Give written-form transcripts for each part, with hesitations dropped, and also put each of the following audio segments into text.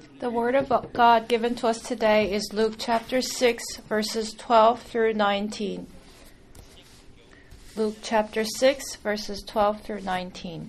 The Word of God given to us today is Luke chapter 6, verses 12 through 19. Luke chapter 6, verses 12 through 19.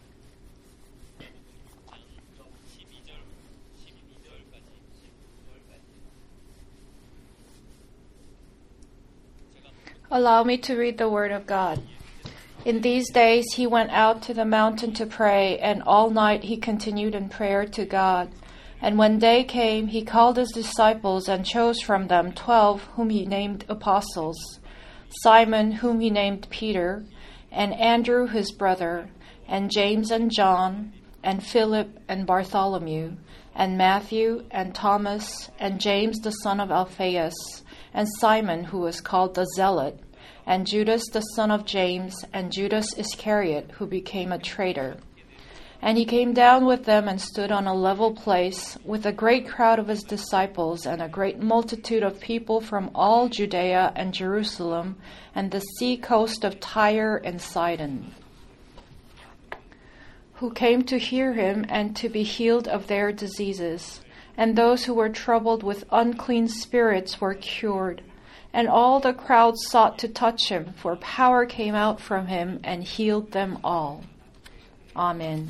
Allow me to read the Word of God. In these days he went out to the mountain to pray, and all night he continued in prayer to God. And when day came, he called his disciples and chose from them 12 whom he named apostles: Simon, whom he named Peter, and Andrew his brother, and James and John, and Philip and Bartholomew, and Matthew and Thomas, and James the son of Alphaeus, and Simon, who was called the Zealot, and Judas the son of James, and Judas Iscariot, who became a traitor. And he came down with them and stood on a level place with a great crowd of his disciples and a great multitude of people from all Judea and Jerusalem and the sea coast of Tyre and Sidon, who came to hear him and to be healed of their diseases. And those who were troubled with unclean spirits were cured. And all the crowd sought to touch him, for power came out from him and healed them all. Amen.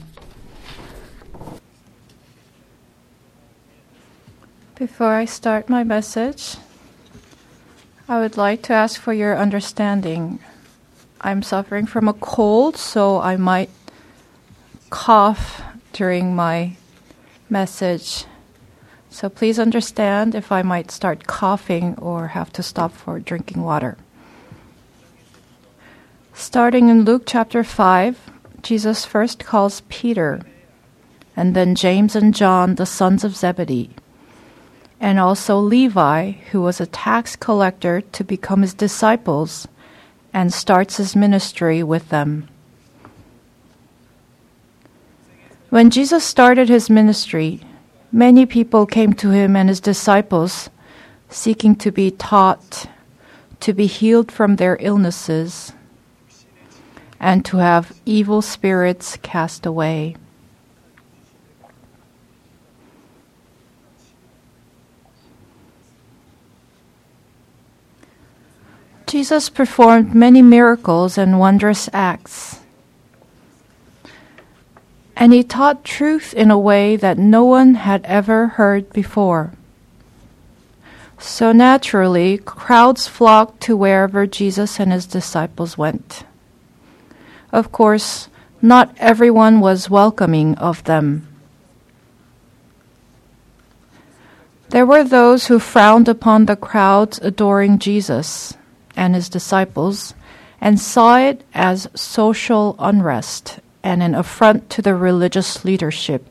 Before I start my message, I would like to ask for your understanding. I'm suffering from a cold, so I might cough during my message. So please understand if I might start coughing or have to stop for drinking water. Starting in Luke chapter 5, Jesus first calls Peter, and then James and John, the sons of Zebedee, and also Levi, who was a tax collector, to become his disciples, and starts his ministry with them. When Jesus started his ministry, many people came to him and his disciples, seeking to be taught, to be healed from their illnesses, and to have evil spirits cast away. Jesus performed many miracles and wondrous acts, and he taught truth in a way that no one had ever heard before. So naturally, crowds flocked to wherever Jesus and his disciples went. Of course, not everyone was welcoming of them. There were those who frowned upon the crowds adoring Jesus and his disciples and saw it as social unrest and an affront to the religious leadership.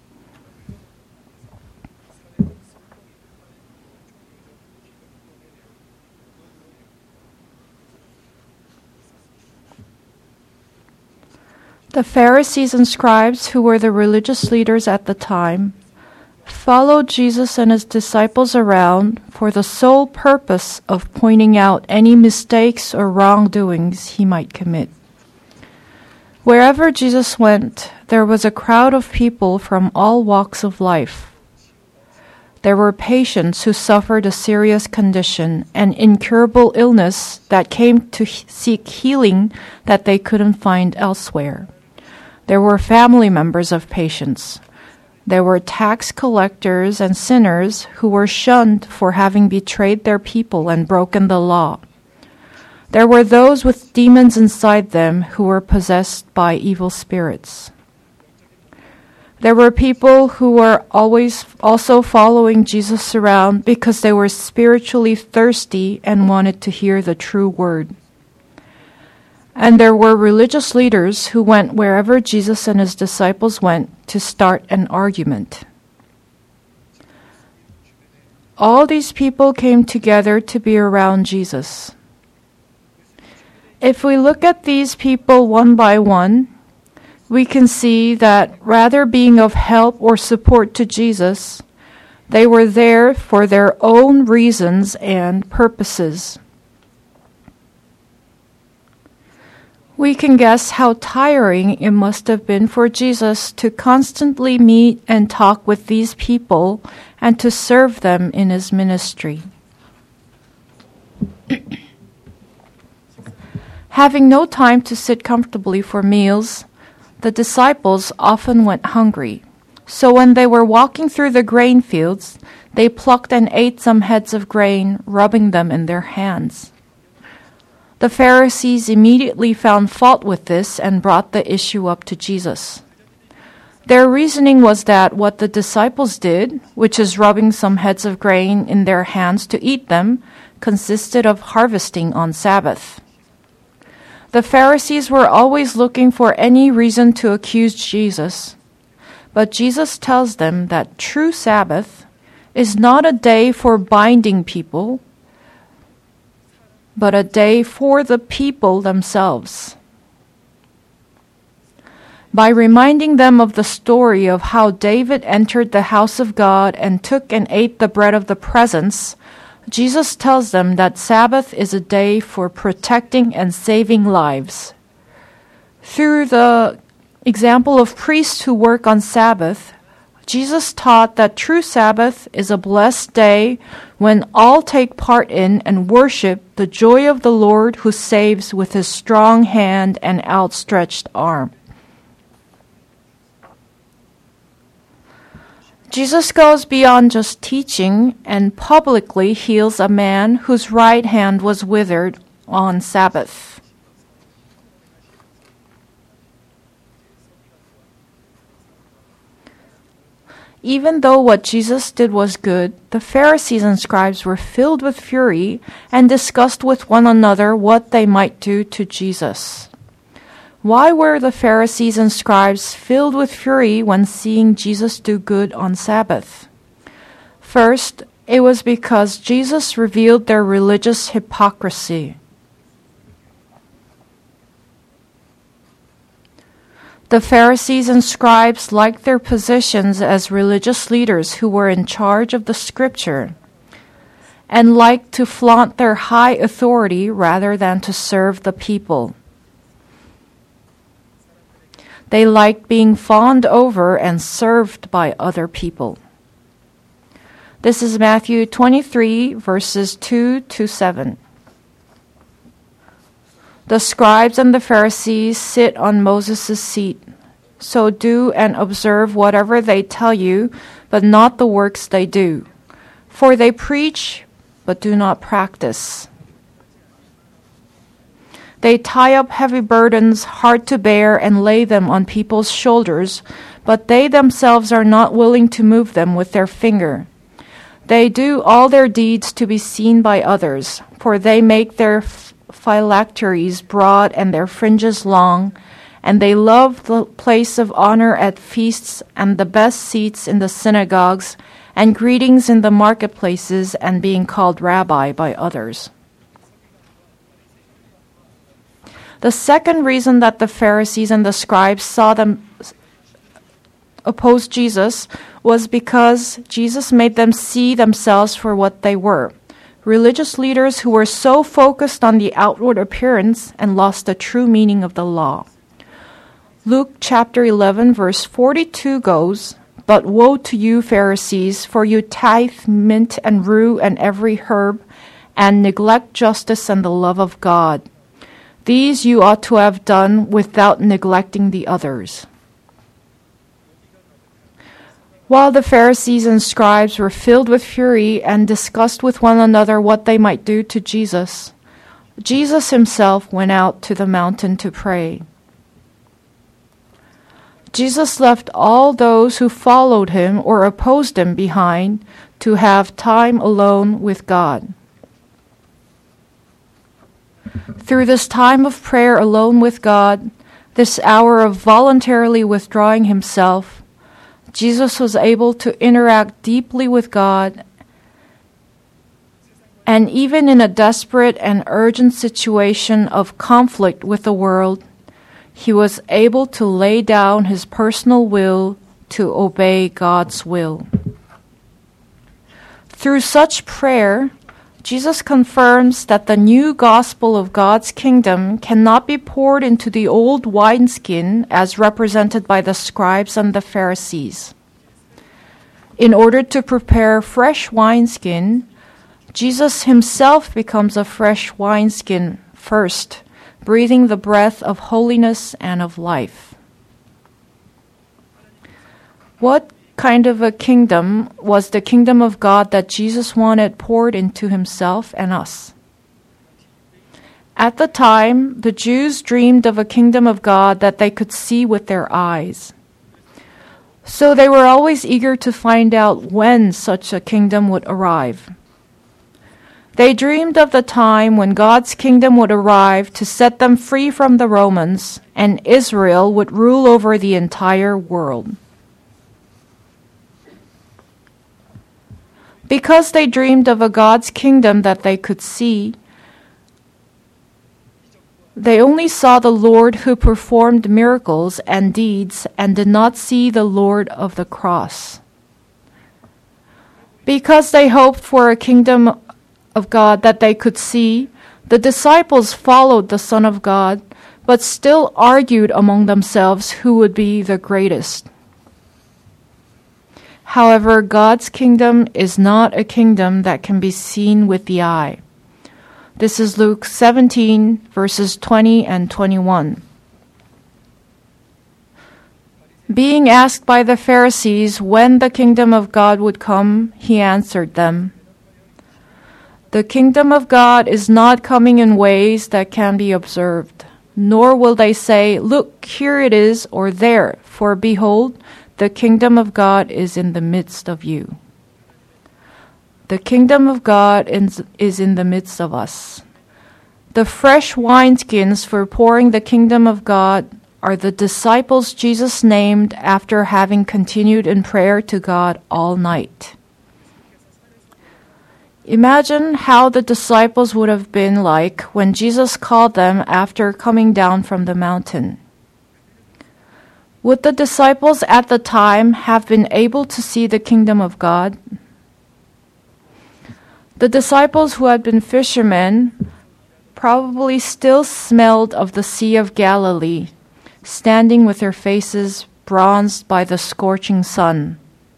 The Pharisees and scribes, who were the religious leaders at the time, followed Jesus and his disciples around for the sole purpose of pointing out any mistakes or wrongdoings he might commit. Wherever Jesus went, there was a crowd of people from all walks of life. There were patients who suffered a serious condition, an incurable illness that came to seek healing that they couldn't find elsewhere. There were family members of patients. There were tax collectors and sinners who were shunned for having betrayed their people and broken the law. There were those with demons inside them who were possessed by evil spirits. There were people who were always also following Jesus around because they were spiritually thirsty and wanted to hear the true word. And there were religious leaders who went wherever Jesus and his disciples went to start an argument. All these people came together to be around Jesus. If we look at these people one by one, we can see that rather being of help or support to Jesus, they were there for their own reasons and purposes. We can guess how tiring it must have been for Jesus to constantly meet and talk with these people and to serve them in his ministry. Having no time to sit comfortably for meals, the disciples often went hungry. So when they were walking through the grain fields, they plucked and ate some heads of grain, rubbing them in their hands. The Pharisees immediately found fault with this and brought the issue up to Jesus. Their reasoning was that what the disciples did, which is rubbing some heads of grain in their hands to eat them, consisted of harvesting on Sabbath. The Pharisees were always looking for any reason to accuse Jesus, but Jesus tells them that true Sabbath is not a day for binding people, but a day for the people themselves. By reminding them of the story of how David entered the house of God and took and ate the bread of the presence, Jesus tells them that Sabbath is a day for protecting and saving lives. Through the example of priests who work on Sabbath, Jesus taught that true Sabbath is a blessed day when all take part in and worship the joy of the Lord who saves with his strong hand and outstretched arm. Jesus goes beyond just teaching and publicly heals a man whose right hand was withered on Sabbath. Even though what Jesus did was good, the Pharisees and scribes were filled with fury and discussed with one another what they might do to Jesus. Why were the Pharisees and scribes filled with fury when seeing Jesus do good on Sabbath? First, it was because Jesus revealed their religious hypocrisy. The Pharisees and scribes liked their positions as religious leaders who were in charge of the scripture and liked to flaunt their high authority rather than to serve the people. They liked being fawned over and served by other people. This is Matthew 23, verses 2 to 7. The scribes and the Pharisees sit on Moses' seat. So do and observe whatever they tell you, but not the works they do. For they preach, but do not practice. They tie up heavy burdens, hard to bear, and lay them on people's shoulders, but they themselves are not willing to move them with their finger. They do all their deeds to be seen by others, for they make their phylacteries broad and their fringes long, and they love the place of honor at feasts and the best seats in the synagogues and greetings in the marketplaces and being called rabbi by others. The second reason that the Pharisees and the scribes saw them oppose Jesus was because Jesus made them see themselves for what they were, religious leaders who were so focused on the outward appearance and lost the true meaning of the law. Luke chapter 11, verse 42 goes, "But woe to you, Pharisees, for you tithe mint and rue and every herb, and neglect justice and the love of God. These you ought to have done without neglecting the others." While the Pharisees and scribes were filled with fury and discussed with one another what they might do to Jesus, Jesus himself went out to the mountain to pray. Jesus left all those who followed him or opposed him behind to have time alone with God. Through this time of prayer alone with God, this hour of voluntarily withdrawing himself, Jesus was able to interact deeply with God, and even in a desperate and urgent situation of conflict with the world, he was able to lay down his personal will to obey God's will. Through such prayer, Jesus confirms that the new gospel of God's kingdom cannot be poured into the old wineskin as represented by the scribes and the Pharisees. In order to prepare fresh wineskin, Jesus himself becomes a fresh wineskin first, breathing the breath of holiness and of life. What kind of a kingdom was the kingdom of God that Jesus wanted poured into himself and us? At the time, the Jews dreamed of a kingdom of God that they could see with their eyes. So they were always eager to find out when such a kingdom would arrive. They dreamed of the time when God's kingdom would arrive to set them free from the Romans, and Israel would rule over the entire world. Because they dreamed of a God's kingdom that they could see, they only saw the Lord who performed miracles and deeds and did not see the Lord of the cross. Because they hoped for a kingdom of God that they could see, the disciples followed the Son of God, but still argued among themselves who would be the greatest. However, God's kingdom is not a kingdom that can be seen with the eye. This is Luke 17, verses 20 and 21. Being asked by the Pharisees when the kingdom of God would come, he answered them, "The kingdom of God is not coming in ways that can be observed, nor will they say, 'Look, here it is,' or 'there,' for behold, the kingdom of God is in the midst of you." The kingdom of God is in the midst of us. The fresh wineskins for pouring the kingdom of God are the disciples Jesus named after having continued in prayer to God all night. Imagine how the disciples would have been like when Jesus called them after coming down from the mountain. Would the disciples at the time have been able to see the kingdom of God? The disciples who had been fishermen probably still smelled of the Sea of Galilee, standing with their faces bronzed by the scorching sun.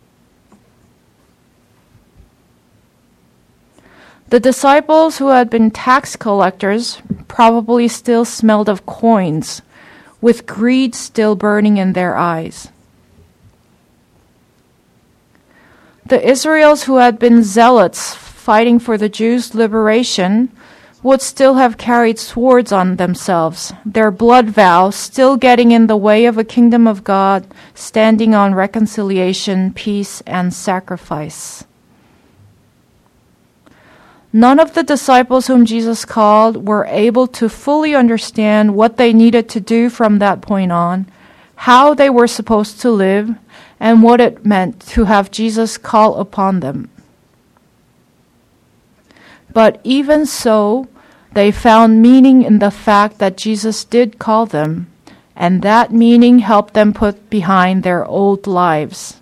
The disciples who had been tax collectors probably still smelled of coins, with greed still burning in their eyes. The Israelites who had been zealots fighting for the Jews' liberation would still have carried swords on themselves, their blood vow still getting in the way of a kingdom of God standing on reconciliation, peace, and sacrifice. None of the disciples whom Jesus called were able to fully understand what they needed to do from that point on, how they were supposed to live, and what it meant to have Jesus call upon them. But even so, they found meaning in the fact that Jesus did call them, and that meaning helped them put behind their old lives.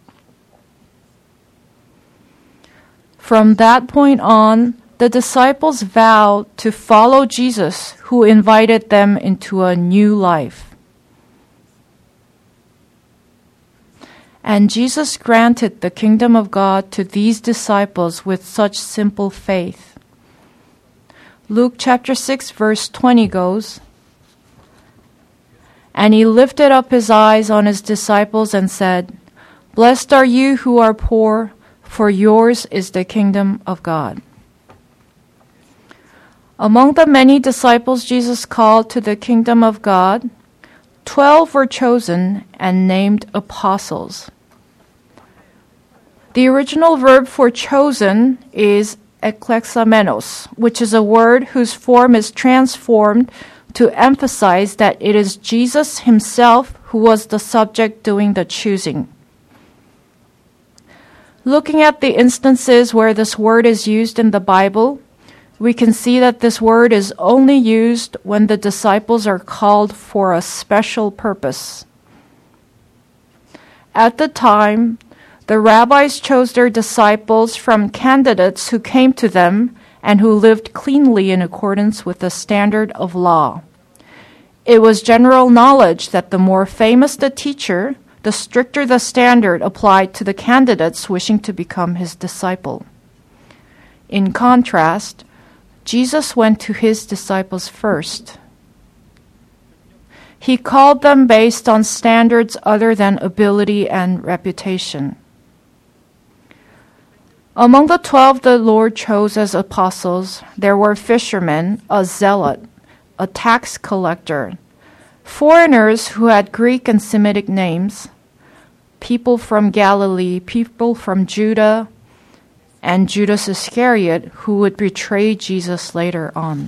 From that point on, the disciples vowed to follow Jesus, who invited them into a new life. And Jesus granted the kingdom of God to these disciples with such simple faith. Luke chapter 6, verse 20 goes, "And he lifted up his eyes on his disciples and said, 'Blessed are you who are poor, for yours is the kingdom of God.'" Among the many disciples Jesus called to the kingdom of God, 12 were chosen and named apostles. The original verb for chosen is eklexamenos, which is a word whose form is transformed to emphasize that it is Jesus himself who was the subject doing the choosing. Looking at the instances where this word is used in the Bible, we can see that this word is only used when the disciples are called for a special purpose. At the time, the rabbis chose their disciples from candidates who came to them and who lived cleanly in accordance with the standard of law. It was general knowledge that the more famous the teacher, the stricter the standard applied to the candidates wishing to become his disciple. In contrast, Jesus went to his disciples first. He called them based on standards other than ability and reputation. Among the 12 the Lord chose as apostles, there were fishermen, a zealot, a tax collector, foreigners who had Greek and Semitic names, people from Galilee, people from Judah, and Judas Iscariot, who would betray Jesus later on.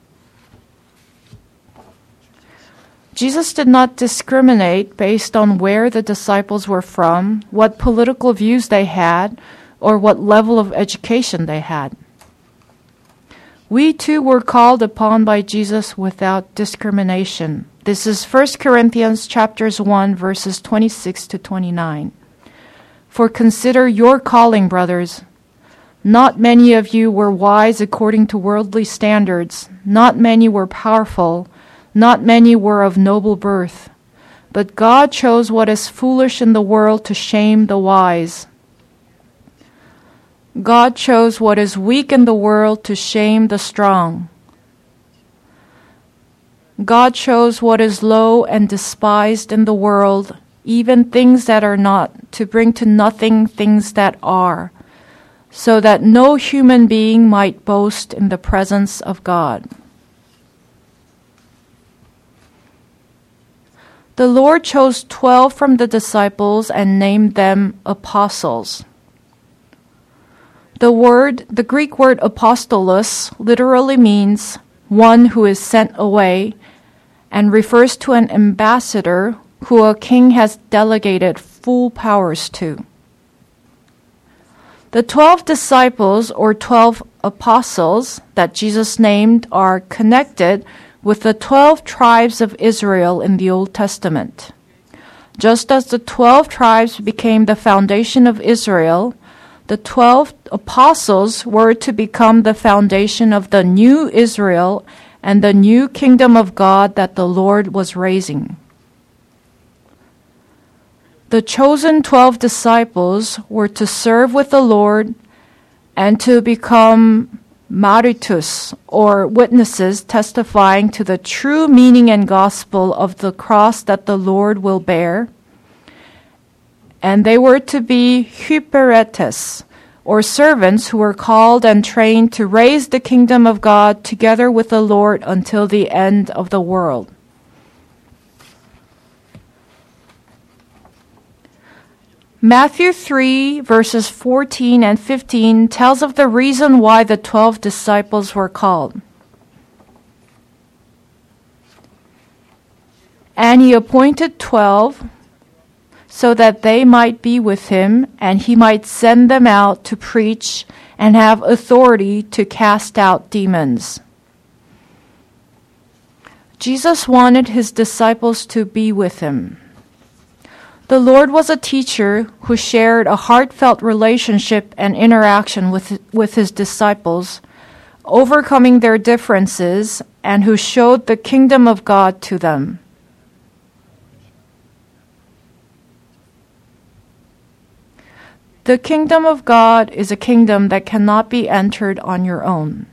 Jesus did not discriminate based on where the disciples were from, what political views they had, or what level of education they had. We too were called upon by Jesus without discrimination. This is 1 Corinthians chapters 1, verses 26 to 29. For consider your calling, brothers. Not many of you were wise according to worldly standards. Not many were powerful. Not many were of noble birth. But God chose what is foolish in the world to shame the wise. God chose what is weak in the world to shame the strong. God chose what is low and despised in the world, even things that are not, to bring to nothing things that are, so that no human being might boast in the presence of God. The Lord chose 12 from the disciples and named them apostles. The Greek word apostolos literally means one who is sent away and refers to an ambassador who a king has delegated full powers to. The 12 disciples or 12 apostles that Jesus named are connected with the 12 tribes of Israel in the Old Testament. Just as the 12 tribes became the foundation of Israel, the 12 apostles were to become the foundation of the new Israel and the new kingdom of God that the Lord was raising. The chosen 12 disciples were to serve with the Lord and to become maritus, or witnesses testifying to the true meaning and gospel of the cross that the Lord will bear. And they were to be hyperetes, or servants who were called and trained to raise the kingdom of God together with the Lord until the end of the world. Matthew 3, verses 14 and 15 tells of the reason why the 12 disciples were called. And he appointed 12 so that they might be with him, and he might send them out to preach and have authority to cast out demons. Jesus wanted his disciples to be with him. The Lord was a teacher who shared a heartfelt relationship and interaction with his disciples, overcoming their differences, and who showed the kingdom of God to them. The kingdom of God is a kingdom that cannot be entered on your own.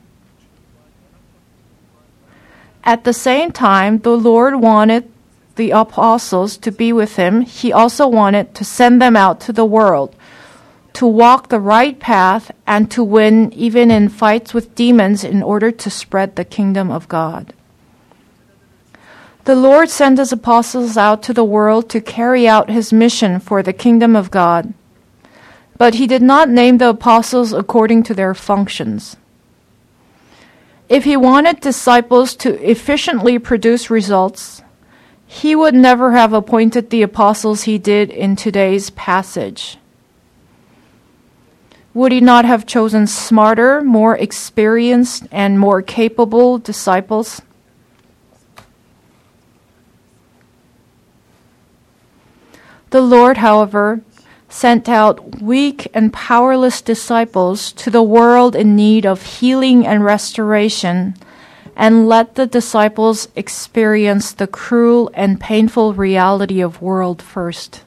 At the same time, the Lord wanted the apostles to be with him. He also wanted to send them out to the world, to walk the right path and to win even in fights with demons in order to spread the kingdom of God. The Lord sent his apostles out to the world to carry out his mission for the kingdom of God. But he did not name the apostles according to their functions. If he wanted disciples to efficiently produce results, he would never have appointed the apostles he did in today's passage. Would he not have chosen smarter, more experienced, and more capable disciples? The Lord, however, sent out weak and powerless disciples to the world in need of healing and restoration, and let the disciples experience the cruel and painful reality of world first.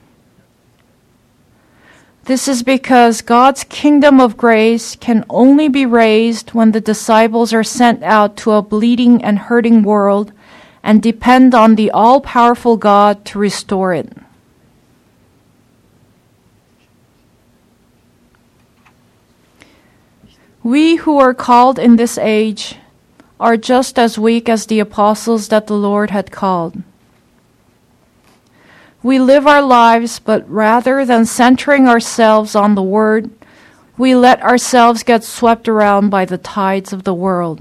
This is because God's kingdom of grace can only be raised when the disciples are sent out to a bleeding and hurting world and depend on the all-powerful God to restore it. We who are called in this age are just as weak as the apostles that the Lord had called. We live our lives, but rather than centering ourselves on the Word, we let ourselves get swept around by the tides of the world.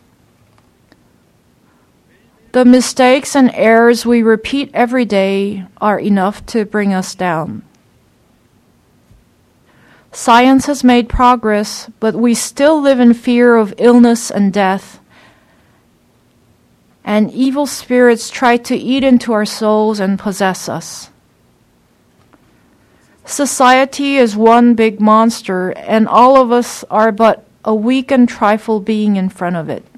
The mistakes and errors we repeat every day are enough to bring us down. Science has made progress, but we still live in fear of illness and death. And evil spirits try to eat into our souls and possess us. Society is one big monster, and all of us are but a weak and trifle being in front of it.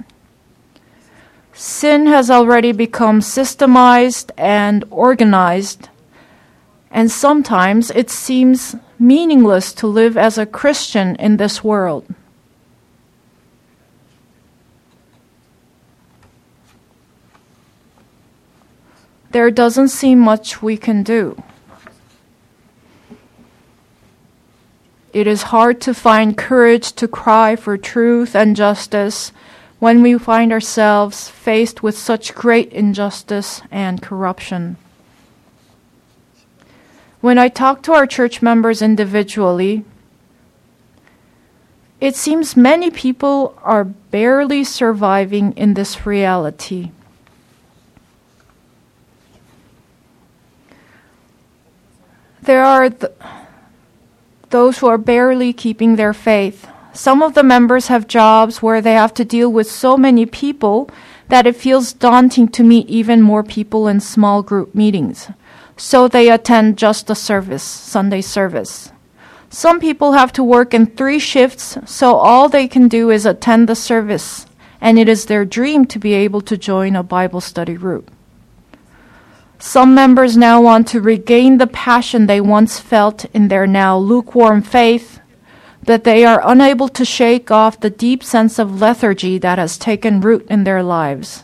Sin has already become systemized and organized, and sometimes it seems meaningless to live as a Christian in this world. There doesn't seem much we can do. It is hard to find courage to cry for truth and justice when we find ourselves faced with such great injustice and corruption. When I talk to our church members individually, it seems many people are barely surviving in this reality. There are those who are barely keeping their faith. Some of the members have jobs where they have to deal with so many people that it feels daunting to meet even more people in small group meetings. So they attend just the service, Sunday service. Some people have to work in 3 shifts, so all they can do is attend the service, and it is their dream to be able to join a Bible study group. Some members now want to regain the passion they once felt in their now lukewarm faith, but they are unable to shake off the deep sense of lethargy that has taken root in their lives.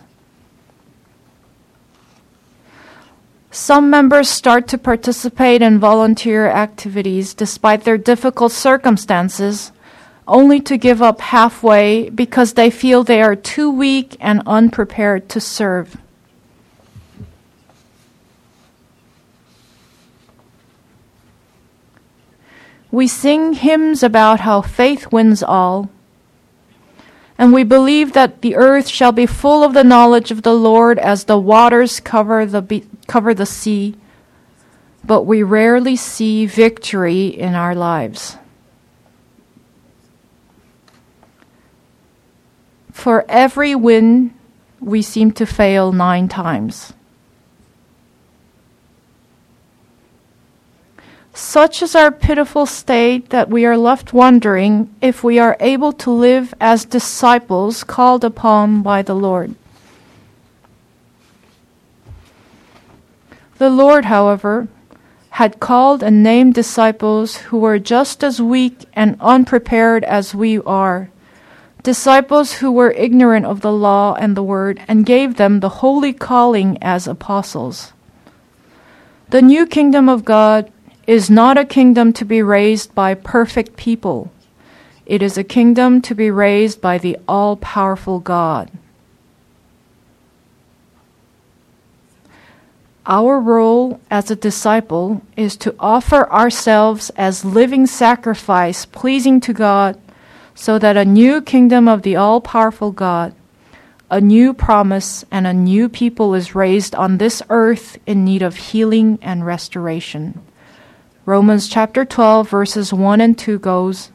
Some members start to participate in volunteer activities despite their difficult circumstances, only to give up halfway because they feel they are too weak and unprepared to serve. We sing hymns about how faith wins all, and we believe that the earth shall be full of the knowledge of the Lord as the waters cover the sea, but we rarely see victory in our lives. For every win, we seem to fail 9 times. Such is our pitiful state that we are left wondering if we are able to live as disciples called upon by the Lord. The Lord, however, had called and named disciples who were just as weak and unprepared as we are, disciples who were ignorant of the law and the word, and gave them the holy calling as apostles. The new kingdom of God is not a kingdom to be raised by perfect people. It is a kingdom to be raised by the all-powerful God. Our role as a disciple is to offer ourselves as living sacrifice pleasing to God, so that a new kingdom of the all-powerful God, a new promise, and a new people is raised on this earth in need of healing and restoration. Romans chapter 12, verses 1 and 2 goes,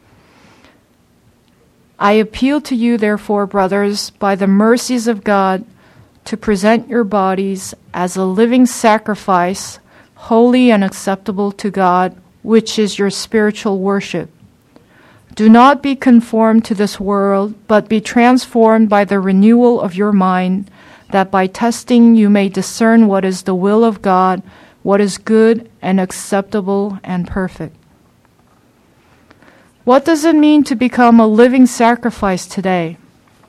I appeal to you, therefore, brothers, by the mercies of God, to present your bodies as a living sacrifice, holy and acceptable to God, which is your spiritual worship. Do not be conformed to this world, but be transformed by the renewal of your mind, that by testing you may discern what is the will of God, what is good and acceptable and perfect. What does it mean to become a living sacrifice today?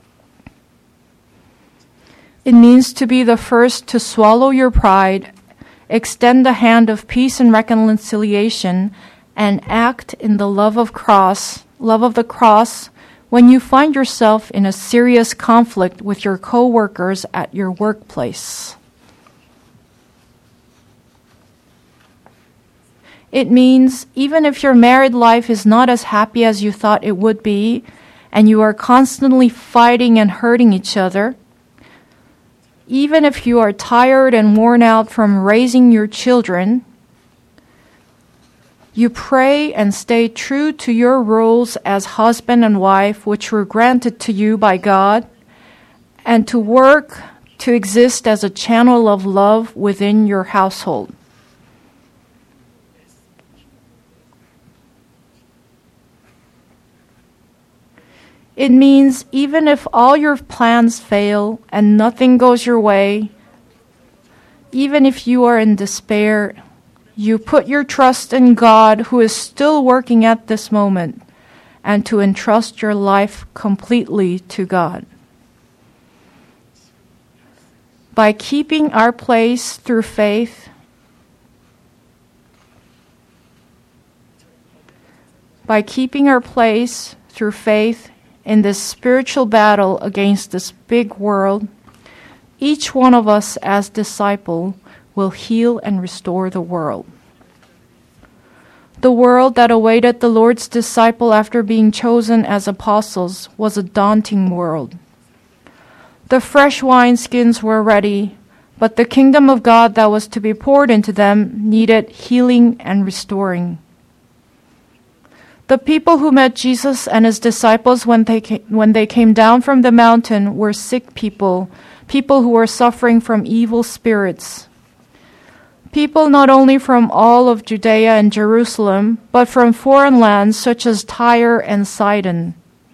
It means to be the first to swallow your pride, extend the hand of peace and reconciliation, and act in the love of the cross when you find yourself in a serious conflict with your co-workers at your workplace. It means even if your married life is not as happy as you thought it would be, and you are constantly fighting and hurting each other, even if you are tired and worn out from raising your children, you pray and stay true to your roles as husband and wife, which were granted to you by God, and to work to exist as a channel of love within your household. It means even if all your plans fail and nothing goes your way, even if you are in despair, you put your trust in God, who is still working at this moment, and to entrust your life completely to God. By keeping our place through faith, in this spiritual battle against this big world, each one of us as disciple will heal and restore the world. The world that awaited the Lord's disciple after being chosen as apostles was a daunting world. The fresh wineskins were ready, but the kingdom of God that was to be poured into them needed healing and restoring. The people who met Jesus and his disciples when they came down from the mountain were sick people who were suffering from evil spirits. People not only from all of Judea and Jerusalem, but from foreign lands such as Tyre and Sidon.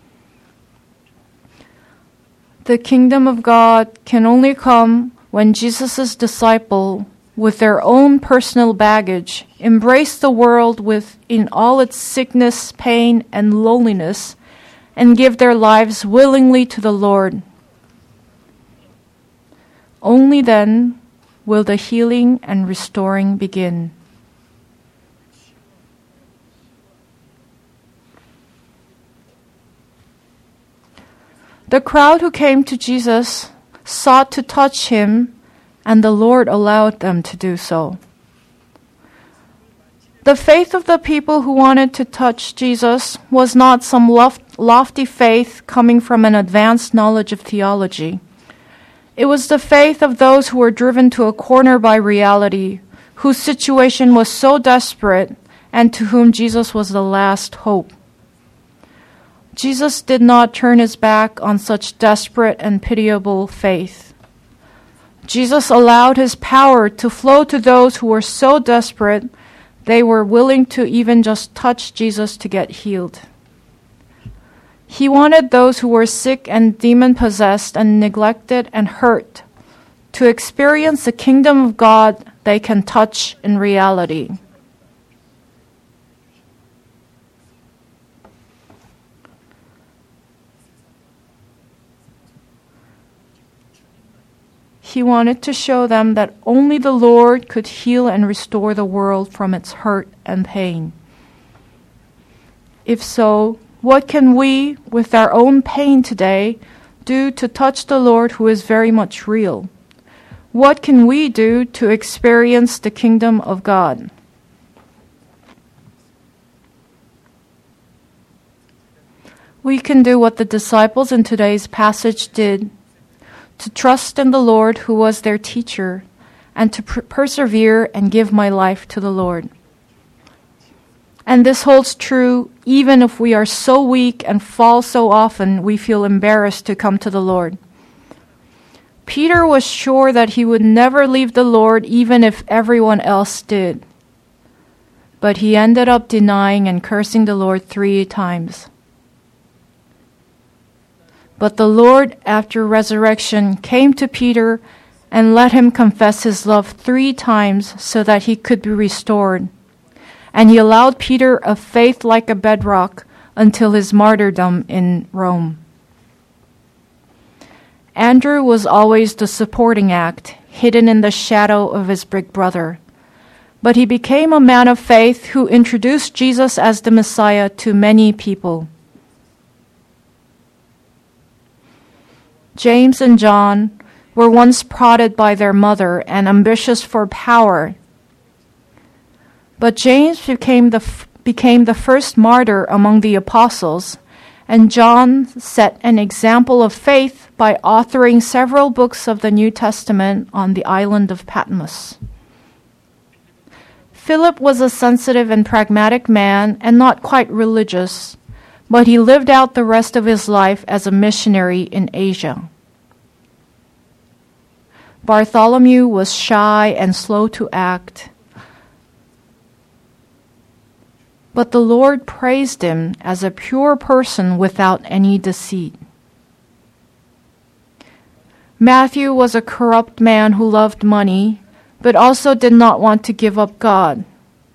The kingdom of God can only come when Jesus' disciple, with their own personal baggage, embrace the world in all its sickness, pain, and loneliness, and give their lives willingly to the Lord. Only then will the healing and restoring begin. The crowd who came to Jesus sought to touch him, and the Lord allowed them to do so. The faith of the people who wanted to touch Jesus was not some lofty faith coming from an advanced knowledge of theology. It was the faith of those who were driven to a corner by reality, whose situation was so desperate, and to whom Jesus was the last hope. Jesus did not turn his back on such desperate and pitiable faith. Jesus allowed his power to flow to those who were so desperate they were willing to even just touch Jesus to get healed. He wanted those who were sick and demon-possessed and neglected and hurt to experience the kingdom of God they can touch in reality. He wanted to show them that only the Lord could heal and restore the world from its hurt and pain. If so, what can we, with our own pain today, do to touch the Lord who is very much real? What can we do to experience the kingdom of God? We can do what the disciples in today's passage did, to trust in the Lord who was their teacher, and to persevere and give my life to the Lord. And this holds true even if we are so weak and fall so often we feel embarrassed to come to the Lord. Peter was sure that he would never leave the Lord even if everyone else did. But he ended up denying and cursing the Lord 3 times. But the Lord, after resurrection, came to Peter and let him confess his love 3 times so that he could be restored. And he allowed Peter a faith like a bedrock until his martyrdom in Rome. Andrew was always the supporting act, hidden in the shadow of his big brother. But he became a man of faith who introduced Jesus as the Messiah to many people. James and John were once prodded by their mother and ambitious for power. But James became the first martyr among the apostles, and John set an example of faith by authoring several books of the New Testament on the island of Patmos. Philip was a sensitive and pragmatic man and not quite religious, but he lived out the rest of his life as a missionary in Asia. Bartholomew was shy and slow to act, but the Lord praised him as a pure person without any deceit. Matthew was a corrupt man who loved money, but also did not want to give up God.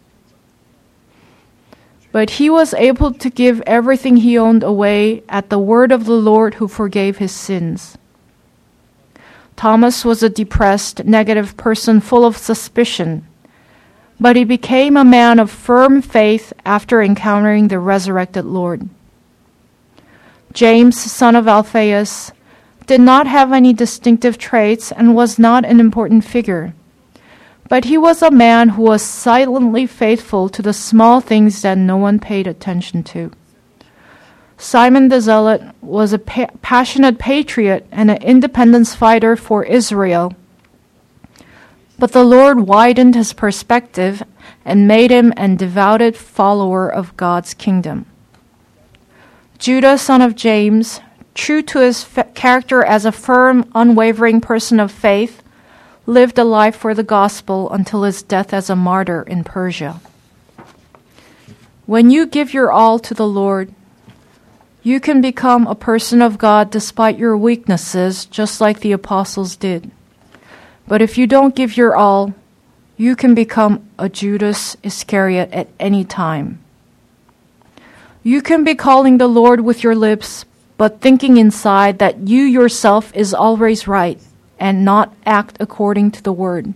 But he was able to give everything he owned away at the word of the Lord who forgave his sins. Thomas was a depressed, negative person full of suspicion, but he became a man of firm faith after encountering the resurrected Lord. James, son of Alphaeus, did not have any distinctive traits and was not an important figure. But he was a man who was silently faithful to the small things that no one paid attention to. Simon the Zealot was a passionate patriot and an independence fighter for Israel. But the Lord widened his perspective and made him a devoted follower of God's kingdom. Judah, son of James, true to his character as a firm, unwavering person of faith, lived a life for the gospel until his death as a martyr in Persia. When you give your all to the Lord, you can become a person of God despite your weaknesses, just like the apostles did. But if you don't give your all, you can become a Judas Iscariot at any time. You can be calling the Lord with your lips, but thinking inside that you yourself is always right and not act according to the word.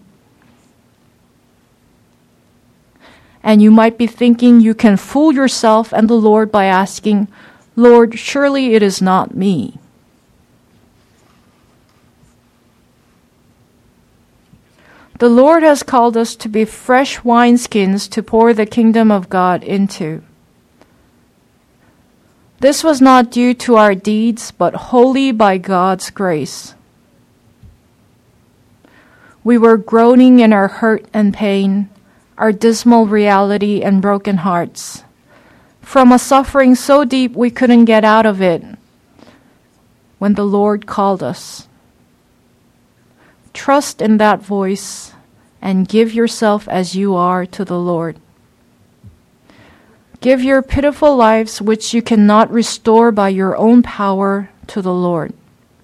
And you might be thinking you can fool yourself and the Lord by asking, Lord, surely it is not me. The Lord has called us to be fresh wineskins to pour the kingdom of God into. This was not due to our deeds, but wholly by God's grace. We were groaning in our hurt and pain, our dismal reality and broken hearts, from a suffering so deep we couldn't get out of it when the Lord called us. Trust in that voice and give yourself as you are to the Lord. Give your pitiful lives, which you cannot restore by your own power, to the Lord.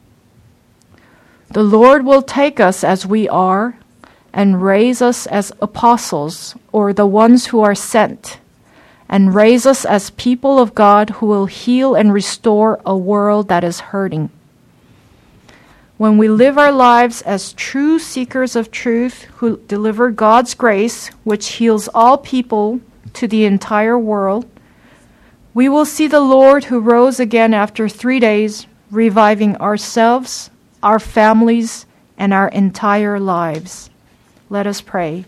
The Lord will take us as we are and raise us as apostles, or the ones who are sent, and raise us as people of God who will heal and restore a world that is hurting. When we live our lives as true seekers of truth who deliver God's grace, which heals all people, to the entire world, we will see the Lord who rose again after 3 days, reviving ourselves, our families, and our entire lives. Let us pray.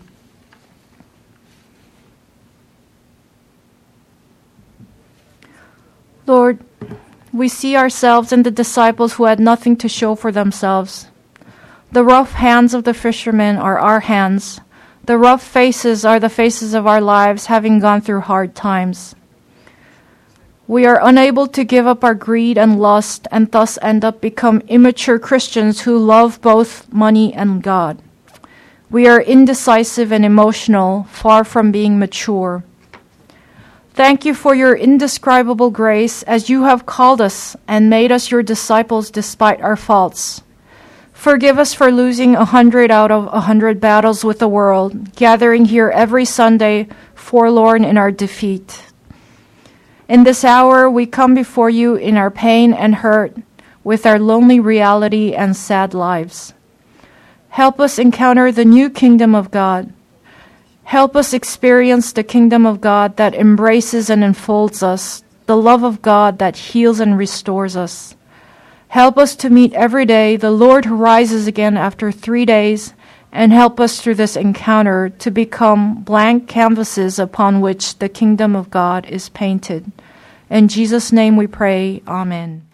Lord, we see ourselves in the disciples who had nothing to show for themselves. The rough hands of the fishermen are our hands. The rough faces are the faces of our lives, having gone through hard times. We are unable to give up our greed and lust and thus end up become immature Christians who love both money and God. We are indecisive and emotional, far from being mature. Thank you for your indescribable grace as you have called us and made us your disciples despite our faults. Forgive us for losing 100 out of 100 battles with the world, gathering here every Sunday, forlorn in our defeat. In this hour, we come before you in our pain and hurt, with our lonely reality and sad lives. Help us encounter the new kingdom of God. Help us experience the kingdom of God that embraces and enfolds us, the love of God that heals and restores us. Help us to meet every day the Lord who rises again after 3 days, and help us through this encounter to become blank canvases upon which the kingdom of God is painted. In Jesus' name we pray, Amen.